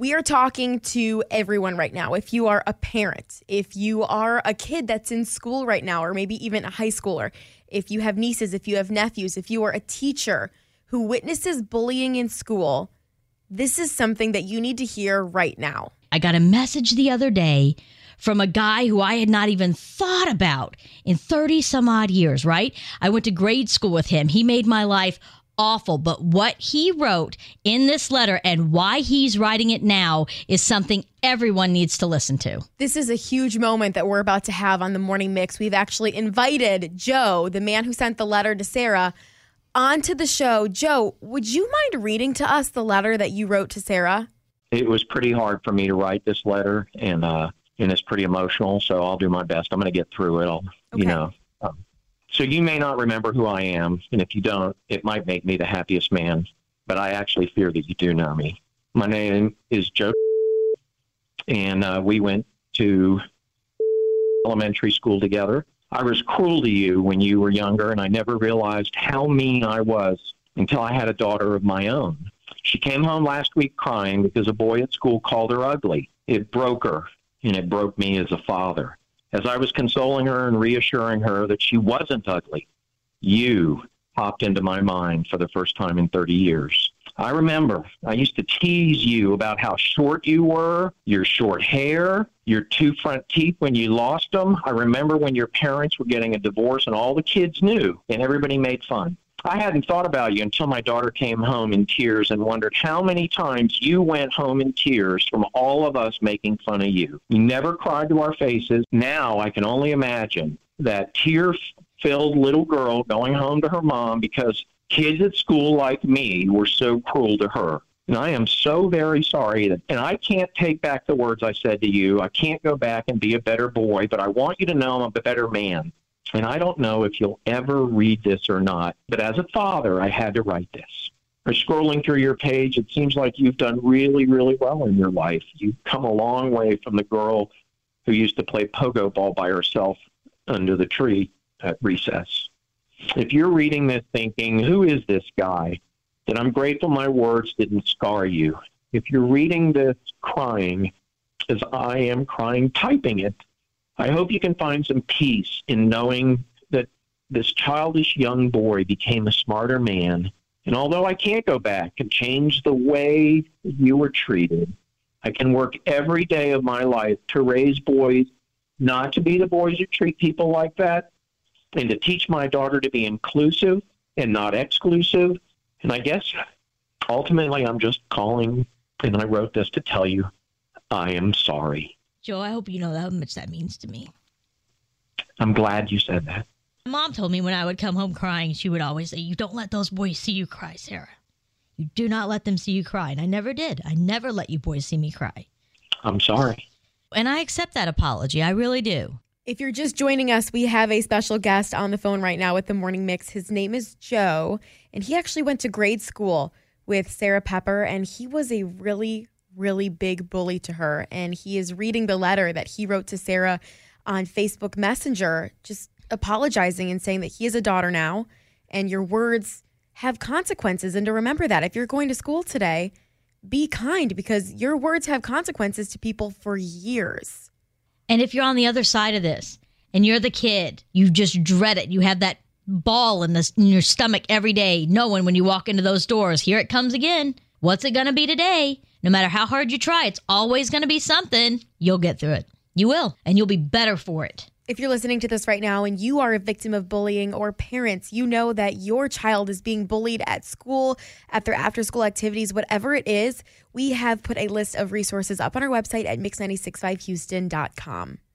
We are talking to everyone right now. If you are a parent, if you are a kid that's in school right now, or maybe even a high schooler, if you have nieces, if you have nephews, if you are a teacher who witnesses bullying in school, this is something that you need to hear right now. I got a message the other day from a guy who I had not even thought about in 30 some odd years, right? I went to grade school with him. He made my life awful. But what he wrote in this letter and why he's writing it now is something everyone needs to listen to. This is a huge moment that we're about to have on the Morning Mix. We've actually invited Joe, the man who sent the letter to Sarah, onto the show. Joe, would you mind reading to us the letter that you wrote to Sarah? It was pretty hard for me to write this letter, and it's pretty emotional, so I'll do my best. I'm going to get through it. Okay. So you may not remember who I am, and if you don't, it might make me the happiest man, but I actually fear that you do know me. My name is Joe, and we went to elementary school together. I was cruel to you when you were younger, and I never realized how mean I was until I had a daughter of my own. She came home last week crying because a boy at school called her ugly. It broke her, and it broke me as a father. As I was consoling her and reassuring her that she wasn't ugly, you popped into my mind for the first time in 30 years. I remember I used to tease you about how short you were, your short hair, your 2 front teeth when you lost them. I remember when your parents were getting a divorce and all the kids knew and everybody made fun. I hadn't thought about you until my daughter came home in tears and wondered how many times you went home in tears from all of us making fun of you. You never cried to our faces. Now I can only imagine that tear-filled little girl going home to her mom because kids at school like me were so cruel to her. And I am so very sorry. And I can't take back the words I said to you. I can't go back and be a better boy, but I want you to know I'm a better man. And I don't know if you'll ever read this or not, but as a father, I had to write this. For scrolling through your page, it seems like you've done really, really well in your life. You've come a long way from the girl who used to play pogo ball by herself under the tree at recess. If you're reading this thinking, who is this guy? Then I'm grateful my words didn't scar you. If you're reading this crying, as I am crying typing it, I hope you can find some peace in knowing that this childish young boy became a smarter man. And although I can't go back and change the way you were treated, I can work every day of my life to raise boys not to be the boys who treat people like that, and to teach my daughter to be inclusive and not exclusive. And I guess ultimately I'm just calling, and I wrote this to tell you I am sorry. Joe, I hope you know how much that means to me. I'm glad you said that. My mom told me when I would come home crying, she would always say, "You don't let those boys see you cry, Sarah. You do not let them see you cry." And I never did. I never let you boys see me cry. I'm sorry. And I accept that apology. I really do. If you're just joining us, we have a special guest on the phone right now with the Morning Mix. His name is Joe, and he actually went to grade school with Sarah Pepper, and he was a really big bully to her. And he is reading the letter that he wrote to Sarah on Facebook Messenger, just apologizing and saying that he is a daughter now, and your words have consequences. And to remember that if you're going to school today, be kind, because your words have consequences to people for years. And if you're on the other side of this and you're the kid, you just dread it. You have that ball in your stomach every day, knowing when you walk into those doors, here it comes again. What's it going to be today? No matter how hard you try, it's always going to be something. You'll get through it. You will, and you'll be better for it. If you're listening to this right now and you are a victim of bullying, or parents, you know that your child is being bullied at school, at their after-school activities, whatever it is, we have put a list of resources up on our website at mix965houston.com.